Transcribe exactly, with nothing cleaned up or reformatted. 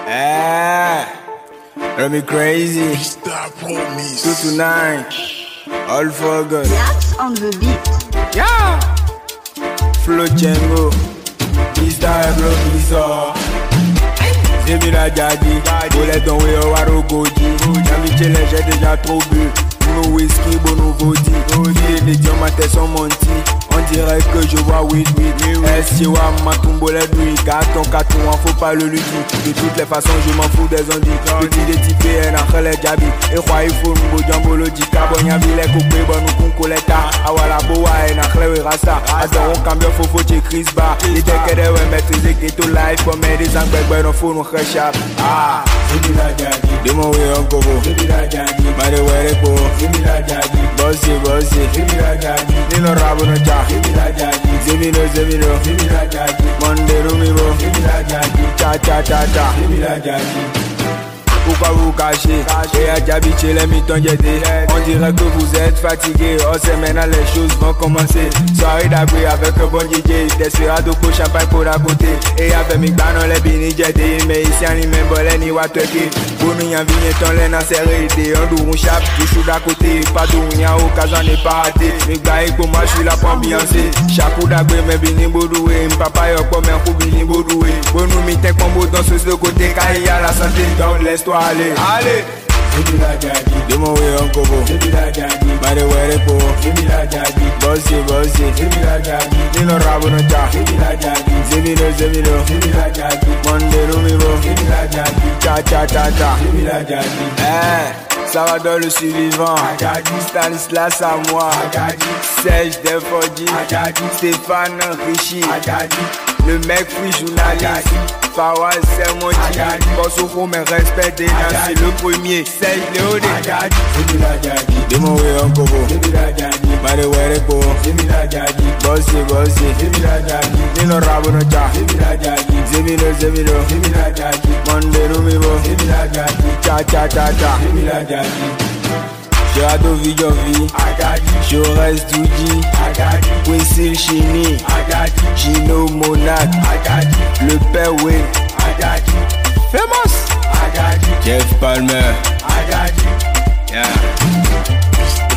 Eh, let me crazy. two to nine, all for good. Yax on the beat. Yeah. Flow Django, Mister Ebro Mister. Zemira Jadi, Bolet don we o waro goji. Yami chele j'ai déjà trop bu. Nous whisky, bon nous voti. Il est diamants sont monti. On dirait que je vois oui oui. S T wa ma tombolet lui. Carton carton, faut pas le lui dire. De toutes les façons je m'en fous des ondits. Petit des types et un relais Jabi. Et quoi il faut nous jambolo di carbonia bile coupé bon nous con coleta. Awala boa et na clé rasta. Adoro cambio faut faut chez Chris Ba. Il te que de ouais maîtriser que tout life comme des angles ben on faut nous rechap. Ah, Zemira Jadi. Demo we on covo. Zemira Jadi. Mare were ko. Zemira Jadi. Bossy bossy. Zemira Jadi. Nino rabo no cha. Zemira Jadi. Zemino zemino. Zemira Jadi. Monde rumibo. Zemira Jadi. Cha cha cha cha. Zemira Jadi. Pourquoi vous cachez? Et à Djabi les mitons jetés. On dirait que vous êtes fatigué. Oh c'est maintenant les choses vont commencer. Soirée d'après avec un bon D J. Desperado pour champagne pour la côté. Et avec mes canons les bini jetés. Mais ici on y même bolé ni watweke. Pour nous y'en vigné ton laine en serré. Des on doux on chape du chou d'à côté. Pas d'où y'a occasion n'est pas raté. Mais gars pour moi je suis là pour ambiancer. Chaque d'après mes bini boudoué. M'papa y'a comme un coup bini boudoué. Pour nous mitten combo dans ce côté. Car il y a la santé donc laisse-toi allez, allez. Zemira Jadi. Demo we on covo. Zemira Jadi. Mare were ko. Zemira Jadi. Bossy bossy. Zemira Jadi. Nino rabo no cha. Zemira Jadi. Zemino zemino. Zemira Jadi. Monde rumibo. Zemira Jadi. Cha cha cha cha. Zemira Jadi. Eh, ça va dans le survivant. Jadi. Stanislas à moi. Jadi. Serge Defordi. Jadi. Stéphane Richie. Jadi. Le mec free journaliste. Fawaz c'est mon Jadi. Boss au mais respect des nains. C'est le premier. Serge Léodé. Zemira Jadi. Demo we on covo. Zemira Jadi. Mare were ko. Zemira Jadi. Bossy bossy. Zemira Jadi. Nino rabo no cha. Zemira Jadi. Zemino zemino. Zemira Jadi. Monde rumibo. Zemira Jadi. Cha cha cha cha. Zemira Jadi. Jado Vijovi, je reste Doudi, Wessil Chini, Gino Monac, le père Wayne, Famous, Jeff Palmer, yeah.